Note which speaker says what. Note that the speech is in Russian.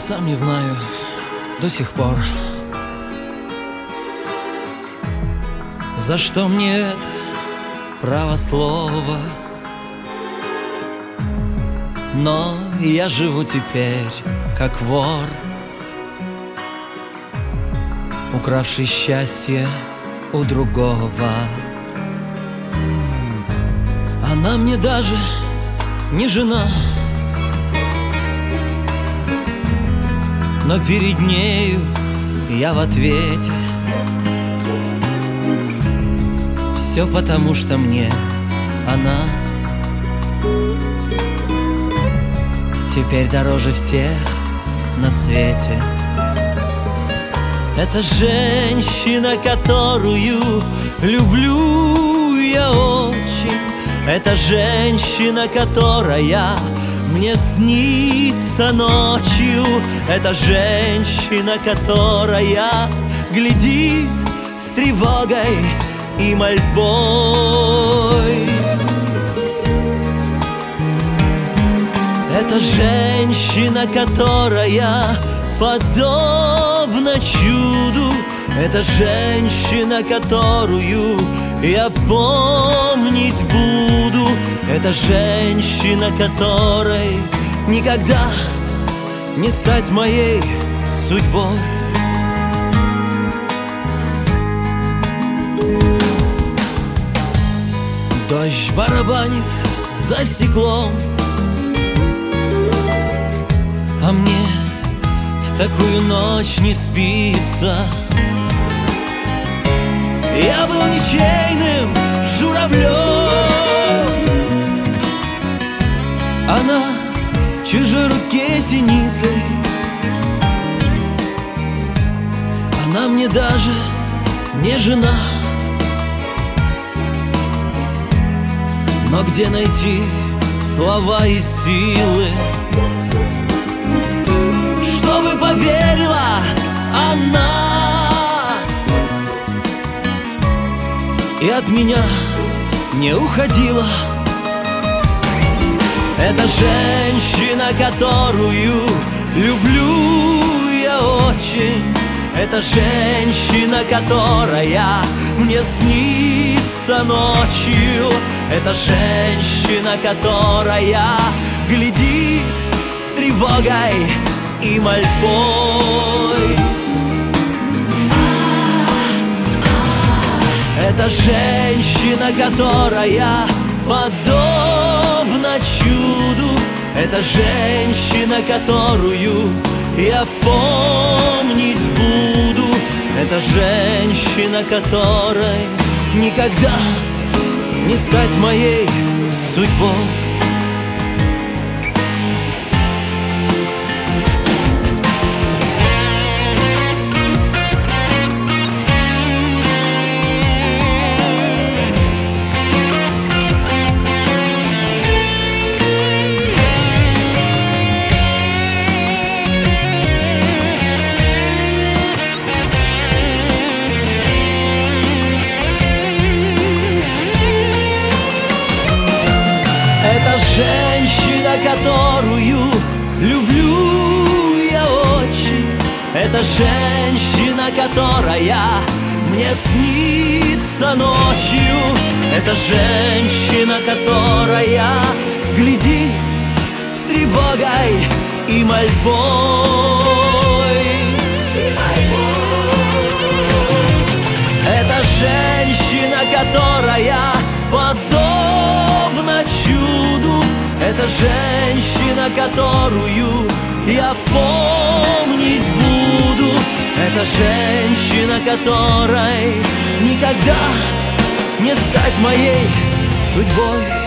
Speaker 1: сам не знаю до сих пор, за что мне это право слова. Но я живу теперь как вор, укравший счастье у другого. Она мне даже не жена, но перед нею я в ответе. Все потому, что мне она теперь дороже всех на свете. Это женщина, которую люблю я очень. Это женщина, которая мне снится ночью. Это женщина, которая глядит с тревогой и мольбой. Это женщина, которая подобна чуду. Это женщина, которую я помнить буду. Это женщина, которой никогда не стать моей судьбой. Дождь барабанит за стеклом, а мне в такую ночь не спится. Я был ничейным журавлем, она в чужой руке синицей. Она мне даже не жена, но где найти слова и силы, чтобы поверила она и от меня не уходила. Это женщина, которую люблю я очень. Это женщина, которая мне снится ночью. Это женщина, которая глядит с тревогой и мольбой. Это женщина, которая подобна чуду. Это женщина, которую я помнить буду. Это женщина, которой никогда не стать моей судьбой. Это женщина, которую люблю я очень. Это женщина, которая мне снится ночью. Это женщина, которая глядит с тревогой и мольбой. Это женщина, которая подобна чуду. Это женщина, которую я помнить буду. Это женщина, которой никогда не стать моей судьбой.